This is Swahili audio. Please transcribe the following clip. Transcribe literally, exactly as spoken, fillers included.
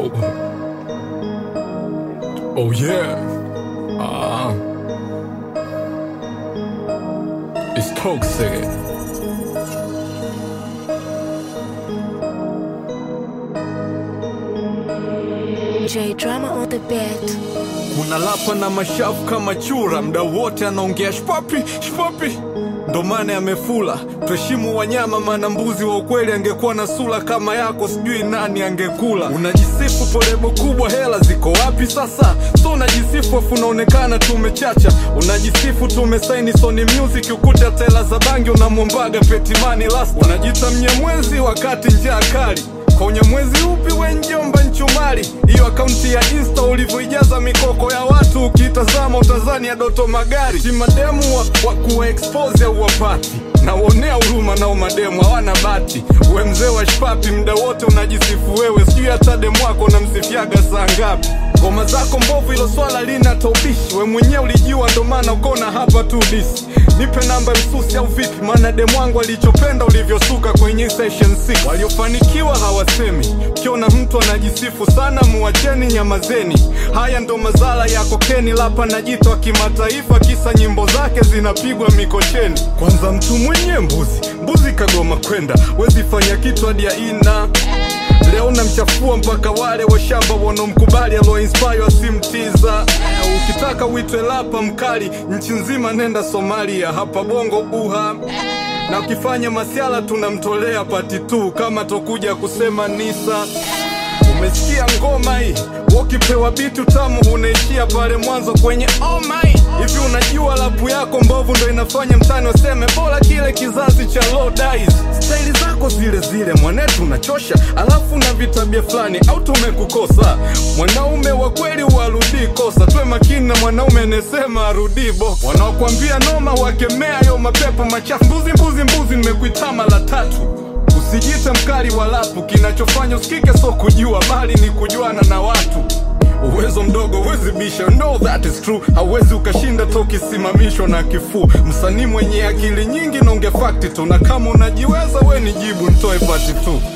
Oh, oh yeah. Ah, it's toxic. J Drama on the beat. Kuna lapa na mashafu kama chura, mda wote anaongea shpapi, shpapi. Ndo maana amefula. Tuheshimu wanyama, maana mbuzi wa ukweli angekuwa na sura kama yako, sijui nani angekula. Unajisifu polebo kubwa, hela ziko wapi sasa? So unajisifu afu unaonekana tumechacha. Unajisifu tumesaini Sony Music, ukuta tela za bangi unamwombaga Petimani last. Unajita mnyamwezi wakati njaa kali. Kwa unyamwezi upi we njomba nchumari? Iyo akaunti ya Insta ulivyoijaza mikoko ya watu, ukitazama utazani ya Doto Magari. Si mademu wa, wa kuwa expose ya uwapati, na uonea huruma na umademu hawana bati. We mzee wa shpapi, mda wote unajisifu wewe, sijui hata demu wako na msifiaga saa ngapi. Ngoma zako mbovu, ilo swala lina taubishi. We mwenye ulijua ndo maana ukona hapa tu disi. Nipe namba msusi au vipi, maana demu wangu alichopenda ulivyosuka kwenye session six. Waliofanikiwa hawasemi, kiona mtu anajisifu sana muacheni nyamazeni. Haya ndo mazala ya kokeni, lapa na jito wa kimataifa, kisa nyimbo zake zinapigwa mikocheni. Kwanza mtu mwenye mbuzi, mbuzi kagoma kwenda, wezi fanya kitu hadi ya ina. Leo namchafua mpaka wale wa shamba wanomkubali, alo inspire simtiza. Ukitaka uitwe lapa mkali, nchi nzima nenda Somalia, hapa bongo buha. Na ukifanya masiala tunamtolea pati tu, kama tokuja kusema nisa. Umesikia ngoma hii? Ukipewa bitu tamu unaishia pale mwanzo kwenye oh my. Hivi unajua lapu yako mbovu ndo inafanya mtani waseme bora kile kizazi cha low dies. Style zako zile zile mwanetu unachosha, alafu na vitabia flani au tumekukosa. Mwanaume wa kweli warudi kosa, tuwe makini na mwanaume anesema arudi bo. Wanaokuambia noma wakemea yo mapepo machafu. Mbuzi mbuzi mbuzi nimekuitama la tatu. Usijite mkali wa lapu, kinachofanya usikike so kujua, bali ni kujuana na watu. Uwezo mdogo wezi bisha, no that is true. Hawezi ukashinda toki simamishwa na kifu. Msanii mwenye akili nyingi nonge fakti tu, na kama unajiweza we nijibu nitoe pati tu.